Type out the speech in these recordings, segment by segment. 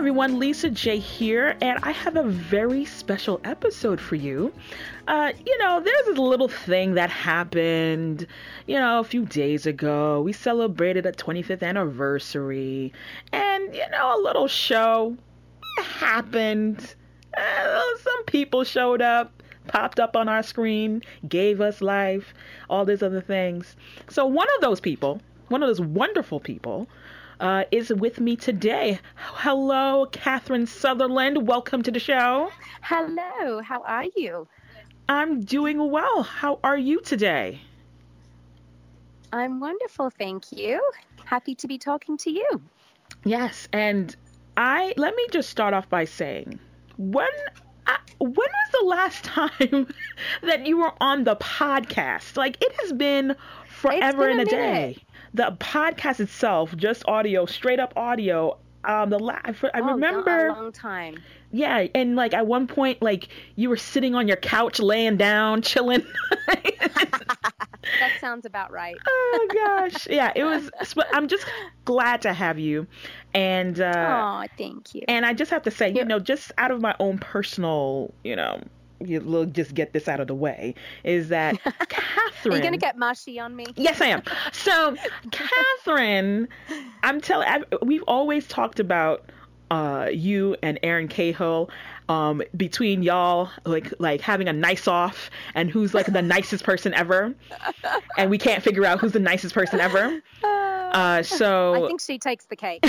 everyone, Lisa J here, and I have a very special episode for you. There's this little thing that happened, a few days ago. We celebrated a 25th anniversary, and, a little show happened. Some people showed up, popped up on our screen, gave us life, all these other things. So one of those wonderful people, is with me today. Hello, Catherine Sutherland. Welcome to the show. Hello. How are you? I'm doing well. How are you today? I'm wonderful, thank you. Happy to be talking to you. Yes, and let me just start off by saying, when was the last time that you were on the podcast? Like, it has been forever and a day. The podcast itself, just audio, straight up audio. I remember a long time. Yeah, and like at one point, like you were sitting on your couch, laying down, chilling. That sounds about right. Oh gosh, yeah, it was. I'm just glad to have you, and thank you. And I just have to say, just out of my own personal, we'll just get this out of the way, is that Catherine... Are you going to get mushy on me? Yes, I am. So, Catherine, we've always talked about you and Erin Cahill, between y'all, like having a nice off, and who's like the nicest person ever, and we can't figure out who's the nicest person ever. So I think she takes the cake.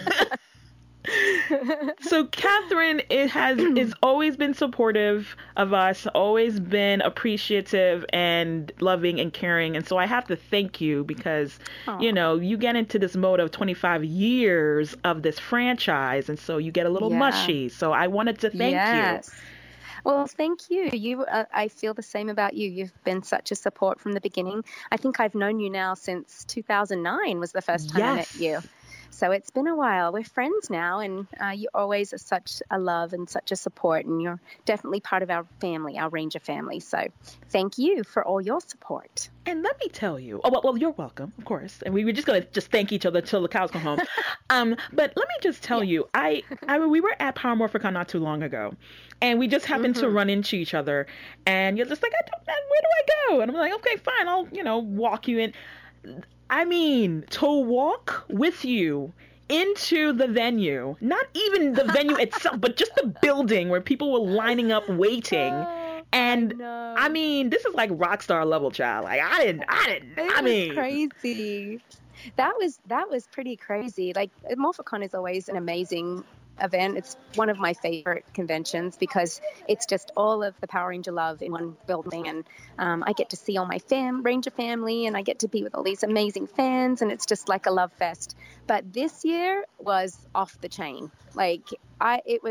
So Catherine is always been supportive of us, always been appreciative and loving and caring. And so I have to thank you because, you get into this mode of 25 years of this franchise. And so you get a little mushy. So I wanted to thank you. Well, thank you. I feel the same about you. You've been such a support from the beginning. I think I've known you now since 2009 was the first time I met you. So it's been a while. We're friends now, and you always are such a love and such a support, and you're definitely part of our family, our Ranger family. So thank you for all your support. And let me tell you, well, you're welcome, of course. And we were just going to just thank each other till the cows come home. But let me just tell you, we were at Power Morphicon not too long ago, and we just happened to run into each other, and you're just like, where do I go? And I'm like, okay, fine, I'll, walk you in. I mean, to walk with you into the venue, not even the venue itself, but just the building where people were lining up waiting. And I mean, this is like rock star level, child. Like I mean, crazy. That was pretty crazy. Like Morphicon is always an amazing event. It's one of my favorite conventions because it's just all of the Power Ranger love in one building, and I get to see all my Ranger family, and I get to be with all these amazing fans, and it's just like a love fest. But this year was off the chain. Like it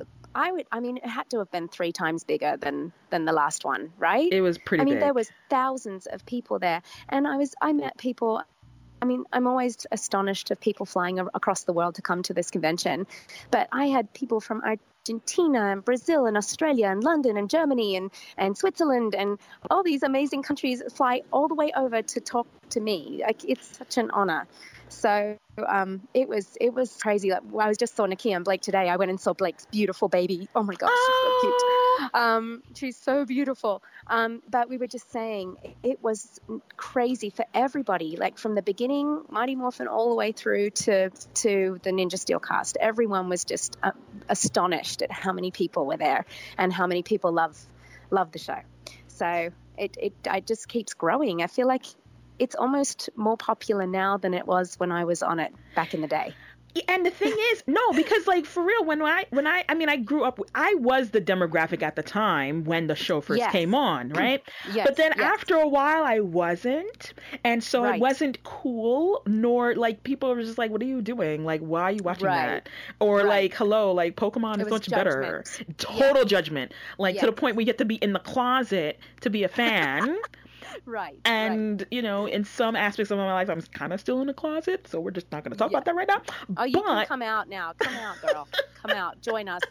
had to have been 3 times bigger than the last one, right? It was pretty big. There was thousands of people there, and I met people. I mean, I'm always astonished of people flying across the world to come to this convention. But I had people from Argentina and Brazil and Australia and London and Germany and Switzerland and all these amazing countries fly all the way over to talk to me. Like, it's such an honor. So it was crazy. Like, I just saw Nakia and Blake today. I went and saw Blake's beautiful baby. Oh my gosh, she's so cute. She's so beautiful. But we were just saying it was crazy for everybody. Like from the beginning, Mighty Morphin, all the way through to the Ninja Steel cast. Everyone was just astonished at how many people were there and how many people love the show. So it just keeps growing. I feel like it's almost more popular now than it was when I was on it back in the day. And the thing is, no, because like for real, when I grew up, I was the demographic at the time when the show first came on, right? Yes. But then after a while, I wasn't, and so it wasn't cool. Nor like people were just like, "What are you doing? Like, why are you watching that?" Or like, "Hello, like Pokemon is much better." Total judgment, like to the point where you get to be in the closet to be a fan. Right. And, in some aspects of my life, I'm kind of still in the closet, so we're just not going to talk about that right now. Oh, you can come out now. Come out, girl. Come out. Join us.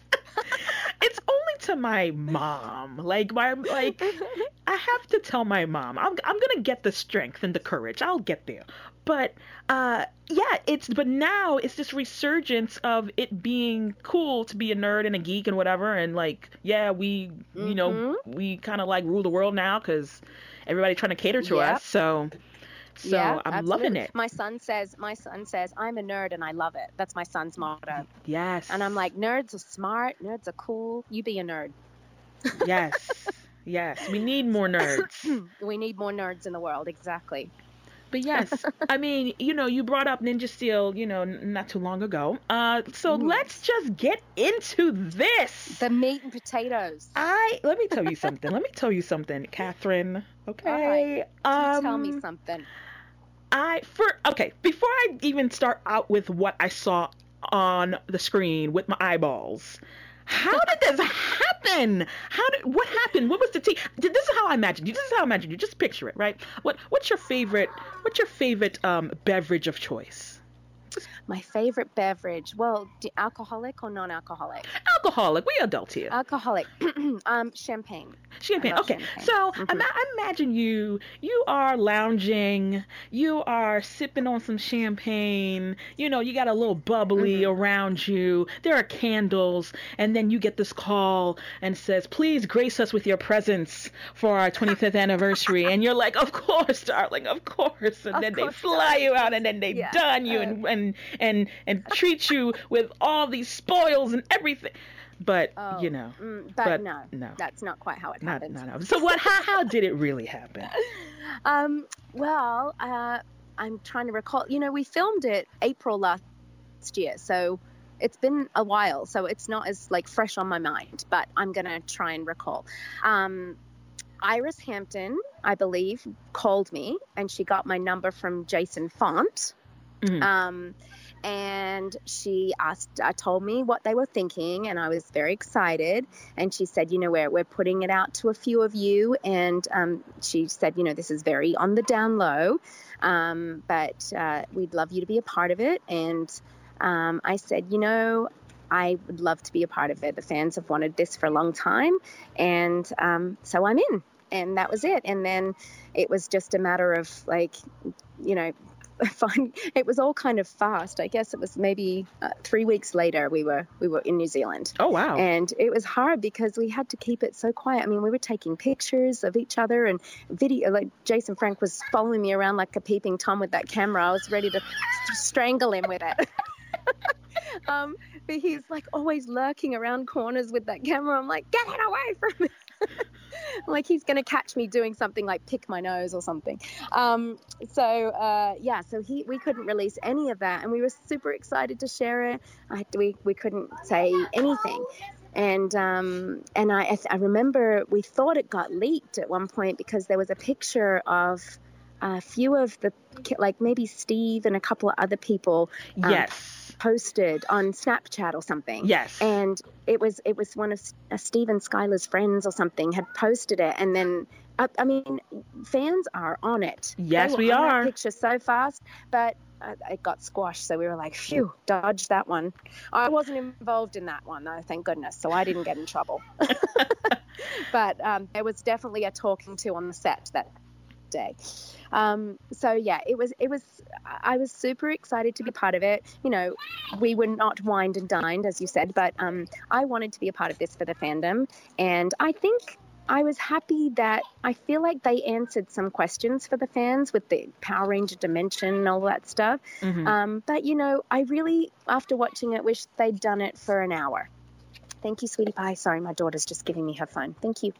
It's only to my mom. I have to tell my mom, I'm going to get the strength and the courage. I'll get there. But but now it's this resurgence of it being cool to be a nerd and a geek and whatever, and like, yeah, we we kind of like rule the world now because everybody's trying to cater to us. So yeah, I'm absolutely. loving it. My son says I'm a nerd and I love it. That's my son's motto. Yes. And I'm like, nerds are smart, nerds are cool. You be a nerd. Yes. Yes. We need more nerds. We need more nerds in the world. Exactly. But yes, I mean, you brought up Ninja Steel, not too long ago. So let's just get into this. The meat and potatoes. Let me tell you something, Catherine. Okay. Right. Tell me something. Before I even start out with what I saw on the screen with my eyeballs, how did this happen? What happened? What was the tea? This is how I imagined you. Just picture it, right? What's your favorite beverage of choice? My favorite beverage. Well, alcoholic or non-alcoholic? Alcoholic. We adults here. Alcoholic. Champagne. Champagne. Okay. Champagne. So I imagine you are lounging. You are sipping on some champagne. You got a little bubbly around you. There are candles. And then you get this call and it says, please grace us with your presence for our 25th anniversary. And you're like, of course, darling, of course. And then they fly you out and then they done you and treat you with all these spoils and everything. But but no, that's not quite how it happened. No. So how did it really happen? Well, I'm trying to recall. We filmed it April last year, so it's been a while. So it's not as fresh on my mind. But I'm gonna try and recall. Iris Hampton, I believe, called me, and she got my number from Jason Font. And she told me what they were thinking, and I was very excited. And she said, we're putting it out to a few of you. And she said, this is very on the down low, but we'd love you to be a part of it. And I said, I would love to be a part of it. The fans have wanted this for a long time. And so I'm in. And that was it. And then it was just a matter of it was all kind of fast. I guess it was maybe 3 weeks later we were in New Zealand. Oh, wow. And it was hard because we had to keep it so quiet. I mean, we were taking pictures of each other and video. Like Jason Frank was following me around like a peeping Tom with that camera. I was ready to strangle him with it. But he's always lurking around corners with that camera. I'm like, get it away from me. He's going to catch me doing something like pick my nose or something. So we couldn't release any of that, and we were super excited to share it. We couldn't say anything. And I remember we thought it got leaked at one point because there was a picture of a few of the, maybe Steve and a couple of other people. Yes. Posted on Snapchat or something. Yes. And it was one of Steve and Skylar's friends or something had posted it. And then, fans are on it. Yes, we on are. That picture so fast, but it got squashed. So we were like, phew, dodged that one. I wasn't involved in that one, though, thank goodness. So I didn't get in trouble. But there was definitely a talking to on the set that day. It was I was super excited to be part of it. We were not wined and dined, as you said, but I wanted to be a part of this for the fandom. And I think I was happy that I feel like they answered some questions for the fans with the Power Ranger dimension and all that stuff. But I really, after watching it, wish they'd done it for an hour. Thank you, sweetie pie. Sorry, my daughter's just giving me her phone. Thank you.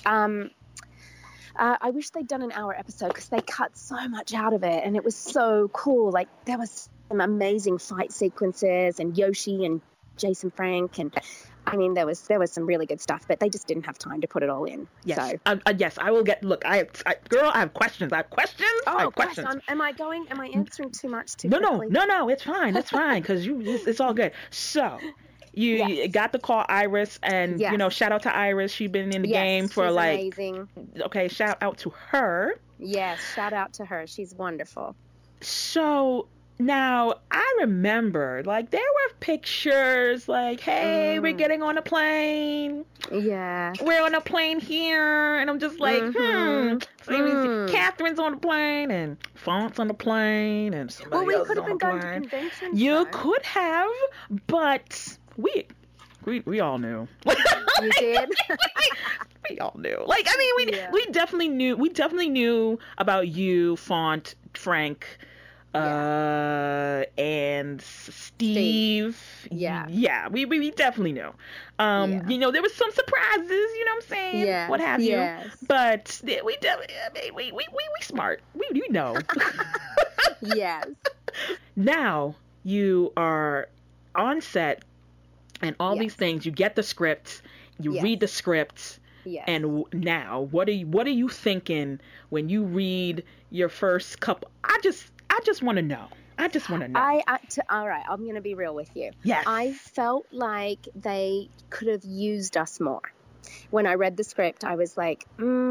I wish they'd done an hour episode because they cut so much out of it, and it was so cool. There was some amazing fight sequences, and Yoshi and Jason Frank, and there was some really good stuff, but they just didn't have time to put it all in. Yes, so. Yes, I will get. Look, I have questions. I have questions. Oh, I have questions. Am I answering too much too quickly? No, it's fine, because it's all good. So. You got the call, Iris, and shout out to Iris. She's been in the game for amazing. Okay, shout out to her. Yes, shout out to her. She's wonderful. So now I remember, there were pictures, hey, we're getting on a plane. Yeah, we're on a plane here, and I'm just like, Catherine's on the plane and Font's on the plane and somebody else is on the plane. Well, we could have been going to conventions. You could have, but we all knew. You did? We all knew. Like, I mean, we definitely knew about you, Font, Frank, and Steve. Yeah, we definitely knew. You know, there was some surprises, you know what I'm saying? Yeah. What have you? Yes. But we smart. We know. Yes. Now you are on set and all these things. You get the script, you read the script. Yes. And now, what are you thinking when you read your first couple? I just want to know. I just want to know. All right, I'm going to be real with you. Yes. I felt like they could have used us more. When I read the script, I was like,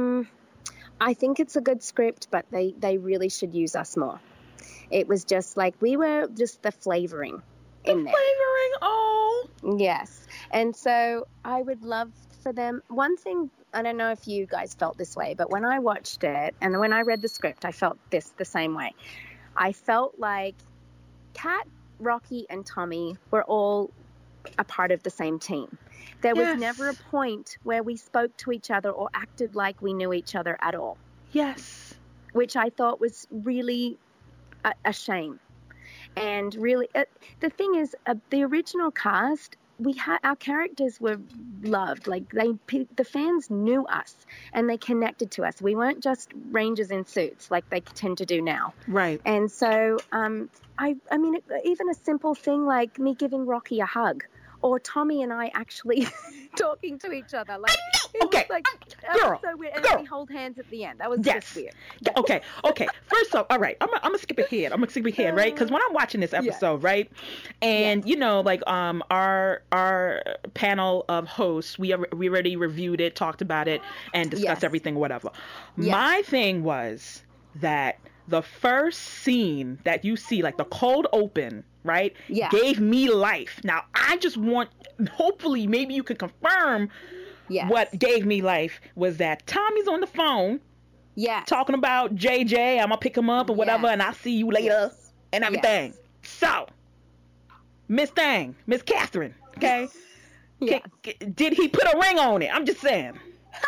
I think it's a good script, but they really should use us more. It was just like we were just the flavoring in there. Flavoring, oh. Yes. And so I would love for them. One thing, I don't know if you guys felt this way, but when I watched it and when I read the script, I felt the same way. I felt like Kat, Rocky, and Tommy were all a part of the same team. There was never a point where we spoke to each other or acted like we knew each other at all. Yes. Which I thought was really a shame. And really, the thing is, the original cast, our characters were loved. Like the fans knew us and they connected to us. We weren't just rangers in suits like they tend to do now. Right. And so, I mean, even a simple thing like me giving Rocky a hug, or Tommy and I actually talking to each other. Like, okay, girl, so weird. And we hold hands at the end. That was just weird. Okay. First off, all right, I'm gonna skip ahead. Right? Because when I'm watching this episode, right, and you know, like our panel of hosts, we already reviewed it, talked about it, and discussed everything, whatever. Yes. My thing was that the first scene that you see, like the cold open, right, gave me life. Now, I just want, hopefully, maybe you could confirm what gave me life was that Tommy's on the phone talking about JJ, I'm going to pick him up or whatever, and I'll see you later and everything. So, Miss Catherine, okay? Did he put a ring on it? I'm just saying.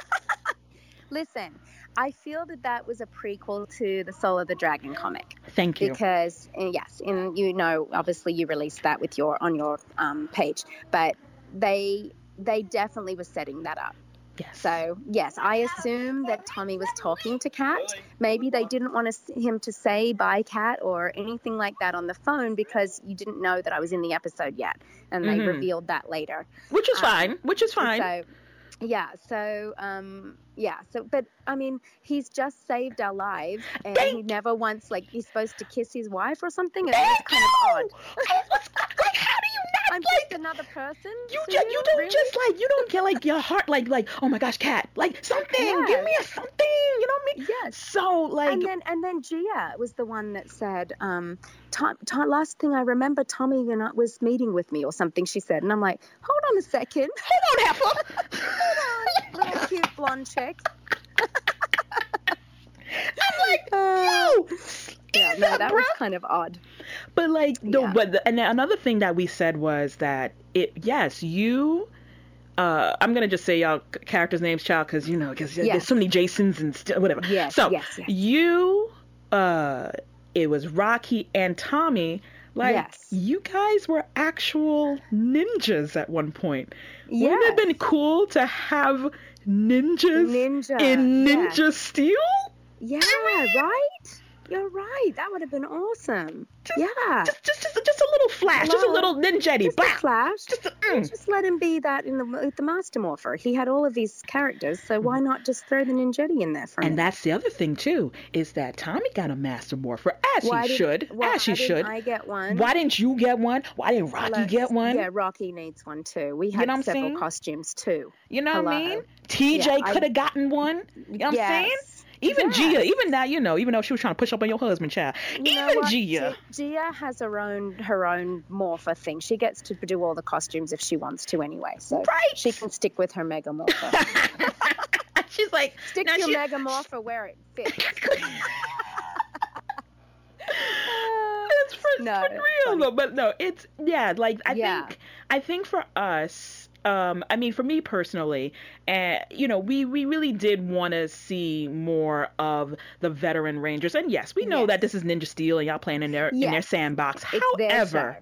Listen, I feel that was a prequel to the Soul of the Dragon comic. Thank you. Because you know, obviously you released that with on your page, but they definitely were setting that up. Yes. So yes, I assume that Tommy was talking to Kat. Maybe they didn't want him to say bye, Kat, or anything like that on the phone because you didn't know that I was in the episode yet, and they revealed that later. Which is fine. So, but I mean, he's just saved our lives, and he never once, like, he's supposed to kiss his wife or something, and it's kind of odd. Like, how do you not? I'm just another person. You don't get like your heart, like, oh my gosh, Kat, like something, give me something, you know what I mean? Yes. So like, and then Gia was the one that said, last thing I remember, Tommy was meeting with me or something. She said, and I'm like, hold on a second, hold on, heifer. Hold on, little cute blonde chick. I'm like, yo. That was kind of odd. But like, and another thing that we said was that I'm gonna just say y'all characters' names, child, because there's so many Jasons and whatever. Yes. So you, it was Rocky and Tommy. Like, you guys were actual ninjas at one point. Wouldn't it have been cool to have ninjas in Ninja Steel? Yeah, right? You're right. That would have been awesome. Just a little flash. Just a little ninjetti. Just a flash. Just let him be that with the Master Morpher. He had all of these characters, so why not just throw the ninjetti in there for him? And that's the other thing, too, is that Tommy got a Master Morpher, as he should. Why didn't I get one? Why didn't you get one? Why didn't Rocky get one? Yeah, Rocky needs one, too. We had several costumes, too. You know what I mean? TJ could have gotten one. You know what I'm saying? Even Gia, even that, even though she was trying to push up on your husband, child. Gia has her own morpher thing. She gets to do all the costumes if she wants to anyway. So she can stick with her Mega Morpher. She's like, stick your Megamorph where it fits. It's for real though, but no, it's like I think for us, I mean for me personally, you know, we really did want to see more of the veteran Rangers, and yes, we know that this is Ninja Steel and y'all playing in their sandbox. However,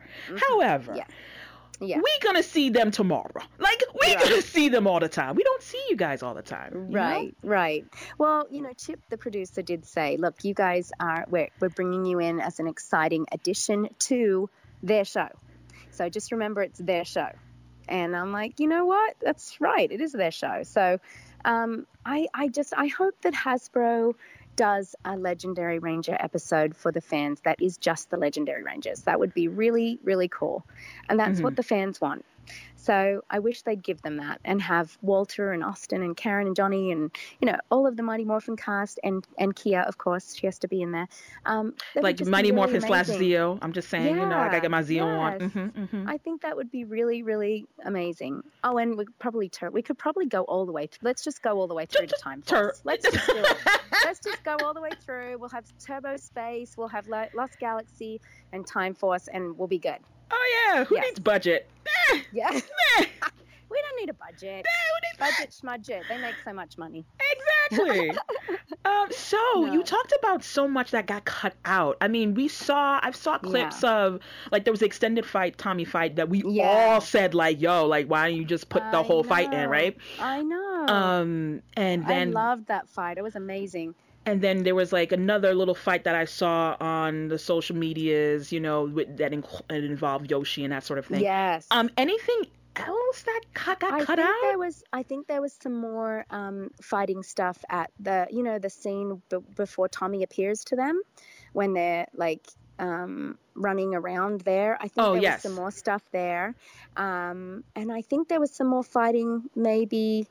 we gonna see them tomorrow. Like we gonna see them all the time. We don't see you guys all the time. Right. Well, you know, Chip, the producer, did say, look, you guys we're bringing you in as an exciting addition to their show. So just remember it's their show. And I'm like, you know what? That's right. It is their show. So I hope that Hasbro does a Legendary Ranger episode for the fans that is just the Legendary Rangers. That would be really, really cool. And that's what the fans want. So I wish they'd give them that and have Walter and Austin and Karen and Johnny and, you know, all of the Mighty Morphin cast and Kia, of course. She has to be in there. Like Mighty Morphin / Zeo. I'm just saying, you know, I got to get my Zeo on. I think that would be really, really amazing. Oh, and we could probably go all the way. Let's just go all the way through to Time Force. Let's just do it. Let's just go all the way through. We'll have Turbo Space. We'll have Lost Galaxy and Time Force, and we'll be good. Oh, yeah. Who needs budget? Yeah. We don't need a budget. Budget schmudget. They make so much money. Exactly. You talked about so much that got cut out. I mean, I saw clips of, like, there was an extended Tommy fight that we all said, like, yo, like, why don't you just put the whole fight in, right? I know. And then I loved that fight. It was amazing. And then there was like another little fight that I saw on the social medias, you know, that involved Yoshi and that sort of thing. Yes. Anything else that got cut out? I think there was some more fighting stuff at the scene before Tommy appears to them when they're like running around there. I think there was some more stuff there. And I think there was some more fighting maybe.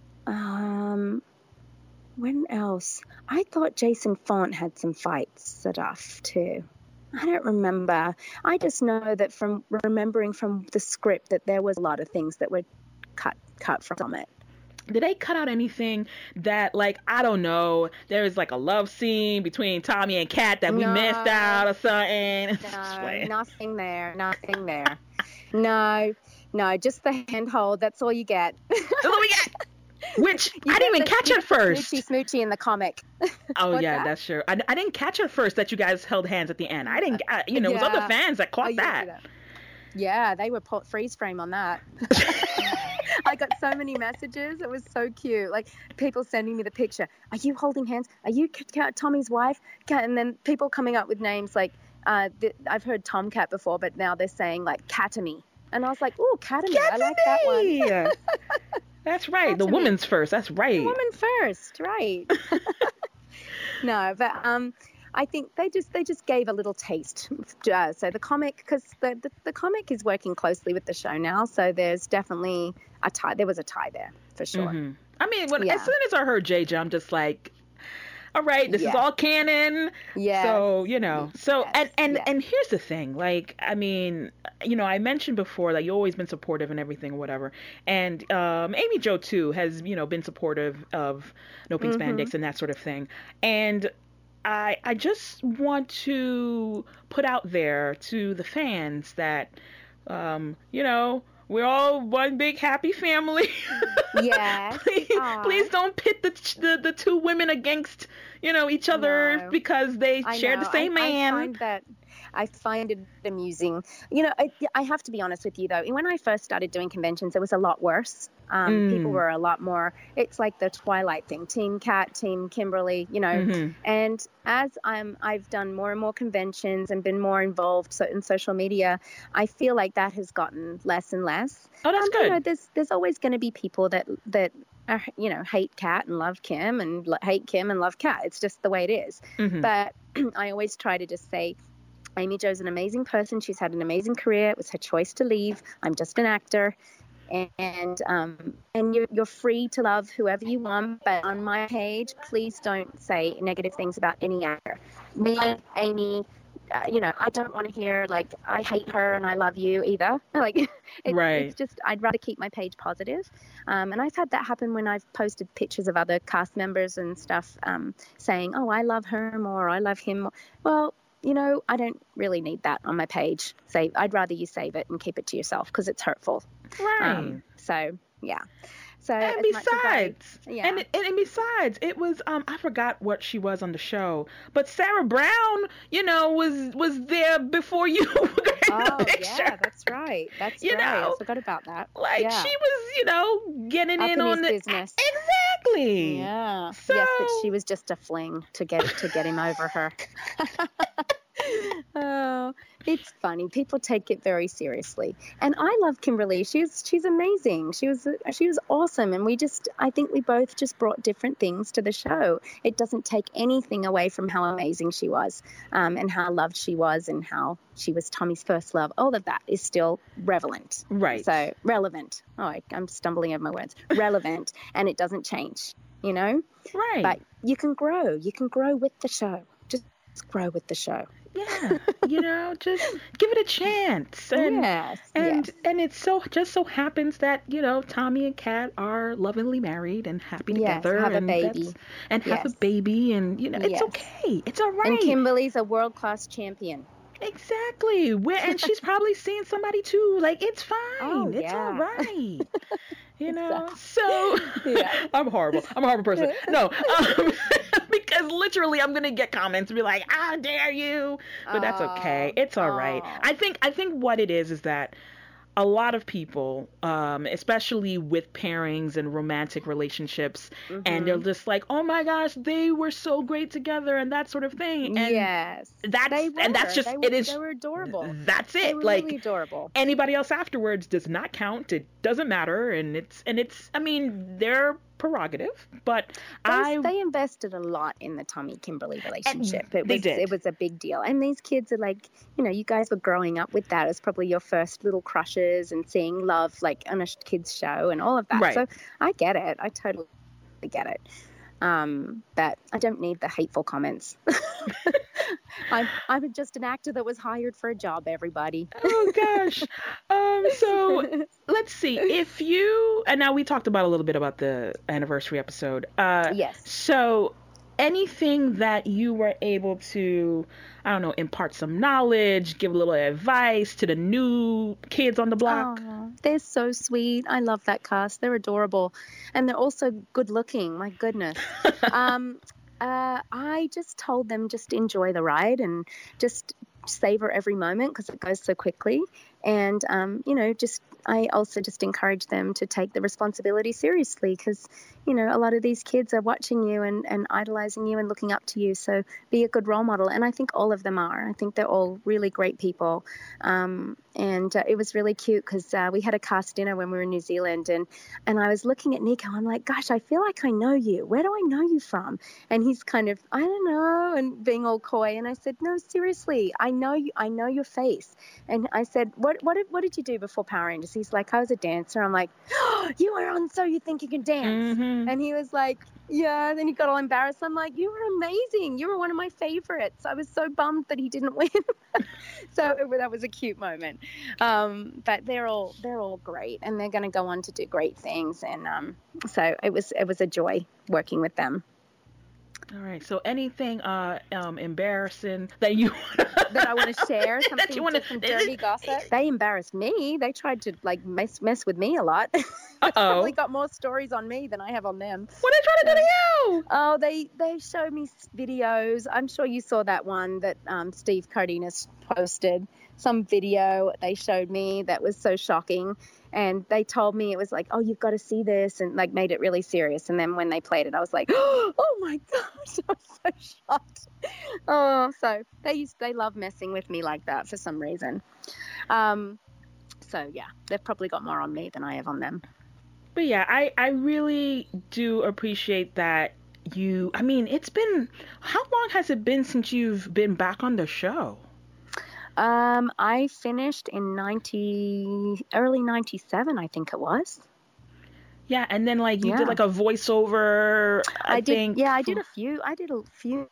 When else? I thought Jason Font had some fights stuff too. I don't remember. I just know that from remembering from the script that there was a lot of things that were cut from it. Did they cut out anything that, like, I don't know, there was like a love scene between Tommy and Kat that we missed out or something? No, nothing there. No, just the handhold. That's all you get. That's all we get. Which I didn't even catch at first. Smoochy in the comic. Oh yeah, that's true. I didn't catch at first that you guys held hands at the end. I didn't. It was other fans that caught that. Yeah, they were freeze frame on that. I got so many messages. It was so cute. Like people sending me the picture. Are you holding hands? Are you Tommy's wife? And then people coming up with names like I've heard Tomcat before, but now they're saying like Katami. And I was like, oh, Katami. I like that one. That's right. The woman's first. That's right. The woman first. Right. No, but I think they just gave a little taste. So the comic, because the comic is working closely with the show now, so there's definitely a tie. There was a tie there for sure. Mm-hmm. I mean, as soon as I heard JJ, I'm just like, all right, this is all canon. Yeah. So, you know, and here's the thing, like, I mean, you know, I mentioned before, like, you've always been supportive and everything or whatever. And Amy Jo, too, has, you know, been supportive of No Pink Spandex and that sort of thing. And I just want to put out there to the fans that, you know, we're all one big happy family. Yes. Please don't pit the two women against, you know, each other because they share the same man. I find it amusing. You know, I have to be honest with you, though. When I first started doing conventions, it was a lot worse. People were a lot more, it's like the Twilight thing, Team Kat, Team Kimberly, you know. And as I've done more and more conventions and been more involved in social media, I feel like that has gotten less and less. Oh, that's good. You know, there's always going to be people that you know, hate Kat and love Kim and hate Kim and love Kat. It's just the way it is. But I always try to just say, Amy Jo's an amazing person. She's had an amazing career. It was her choice to leave. I'm just an actor. And you're free to love whoever you want, but on my page, please don't say negative things about any actor. Me, Amy, I don't want to hear like I hate her and I love you either. Like it's just I'd rather keep my page positive. And I've had that happen when I've posted pictures of other cast members and stuff, saying, "Oh, I love her more, or I love him more." Well, I don't really need that on my page. I'd rather you save it and keep it to yourself because it's hurtful. Right. So yeah. So and besides, and besides, it was I forgot what she was on the show, but Sarah Brown, was there before you were in the picture. Yeah, that's right. That's right. I forgot about that. Like she was, getting up in on the business. Exactly. Yeah. So, yes, but she was just a fling to get him over her. Oh, it's funny. People take it very seriously, and I love Kimberly. She's amazing. She was awesome, and I think we both just brought different things to the show. It doesn't take anything away from how amazing she was, and how loved she was, and how she was Tommy's first love. All of that is still relevant, right? So relevant. Oh, I'm stumbling over my words. Relevant, and it doesn't change. Right? But you can grow. You can grow with the show. Just grow with the show. Yeah, just give it a chance. And it just so happens that, Tommy and Kat are lovingly married and happy together. Have and a baby. Have a baby. And, it's okay. It's all right. And Kimberly's a world-class champion. Exactly. And she's probably seeing somebody too. Like, it's fine. Oh, it's all right. Exactly. So I'm horrible. I'm a horrible person. No, because literally I'm going to get comments and be like, how dare you? But that's okay. It's all right. I think what it is that a lot of people, especially with pairings and romantic relationships, and they're just like, oh my gosh, they were so great together and that sort of thing. And they were adorable. That's it. They were really adorable. Anybody else afterwards does not count. It doesn't matter. And it's their prerogative, but they invested a lot in the Tommy Kimberly relationship. It was a big deal. And these kids are like, you guys were growing up with that as probably your first little crushes and seeing love like on a kid's show and all of that. Right. So I get it. I totally get it. But I don't need the hateful comments. I'm just an actor that was hired for a job, everybody. Oh, gosh. So let's see. And now we talked about a little bit about the anniversary episode. Yes. So anything that you were able to, I don't know, impart some knowledge, give a little advice to the new kids on the block? Oh, they're so sweet. I love that cast. They're adorable. And they're also good looking. My goodness. I just told them just enjoy the ride and just savor every moment because it goes so quickly. And, I also just encourage them to take the responsibility seriously because, a lot of these kids are watching you and idolizing you and looking up to you. So be a good role model. And I think all of them are. I think they're all really great people. And it was really cute because we had a cast dinner when we were in New Zealand and I was looking at Nico. I'm like, gosh, I feel like I know you. Where do I know you from? And he's kind of, I don't know, and being all coy. And I said, no, seriously, I know you. I know your face. And I said, what did you do before Power Rangers? He's like, I was a dancer. I'm like, oh, you were on So You Think You Can Dance. Mm-hmm. And he was like, yeah. And then he got all embarrassed. I'm like, you were amazing. You were one of my favorites. I was so bummed that he didn't win. So that was a cute moment. But they're all great, and they're going to go on to do great things. And so it was a joy working with them. All right. So anything embarrassing that you that I want to share, some dirty gossip. They embarrassed me. They tried to like mess with me a lot. They probably got more stories on me than I have on them. What are they trying to do to you? Oh, they showed me videos. I'm sure you saw that one that Steve Cardenas posted. Some video they showed me that was so shocking. And they told me it was like, oh, you've got to see this, and like made it really serious. And then when they played it, I was like, oh my gosh, I was so shocked. Oh, so they love messing with me like that for some reason. So yeah, they've probably got more on me than I have on them. But yeah, I really do appreciate that it's been, how long has it been since you've been back on the show? I finished in early 97, I think it was. Yeah, and then like you did like a voiceover. I did a few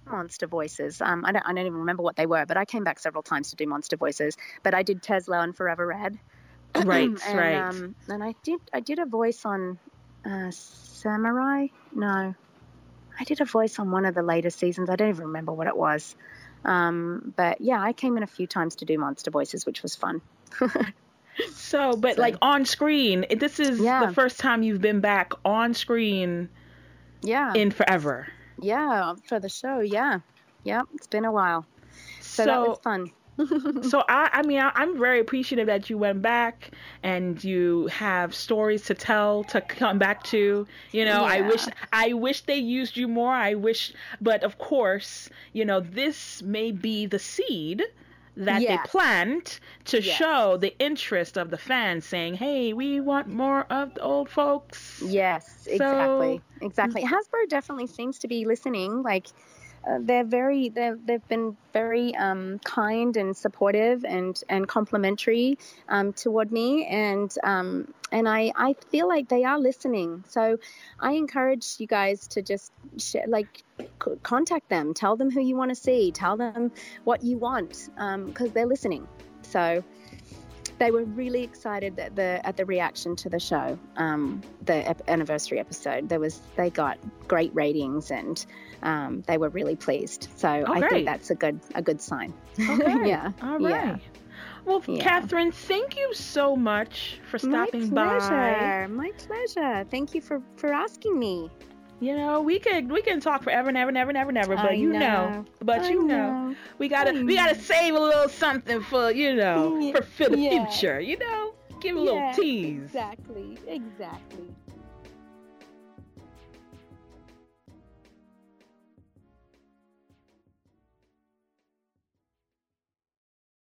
monster voices. I don't even remember what they were, but I came back several times to do monster voices. But I did Tesla on Forever Red. Right, and, right. And I did a voice on Samurai. No, I did a voice on one of the later seasons. I don't even remember what it was. But yeah, I came in a few times to do monster voices, which was fun. So, like on screen, this is the first time you've been back on screen. Yeah. In forever. Yeah, for the show. Yeah. It's been a while. So that was fun. So I'm very appreciative that you went back and you have stories to tell, to come back to. I wish they used you more. But of course, this may be the seed that they plant to show the interest of the fans, saying, "Hey, we want more of the old folks." Yes, exactly. Hasbro definitely seems to be listening. Like, they've been very kind and supportive and complimentary toward me, and I feel like they are listening. So I encourage you guys to just contact them, tell them who you want to see, tell them what you want, because they're listening. So they were really excited at the reaction to the show, the anniversary episode. They got great ratings, and they were really pleased. So I think that's a good sign. Okay. Yeah. All right. Yeah. Well, Catherine, thank you so much for stopping by. My pleasure. Thank you for asking me. We can talk forever and ever and ever and ever and ever, but you know, we gotta save a little something for for the future. Give a little tease. Exactly.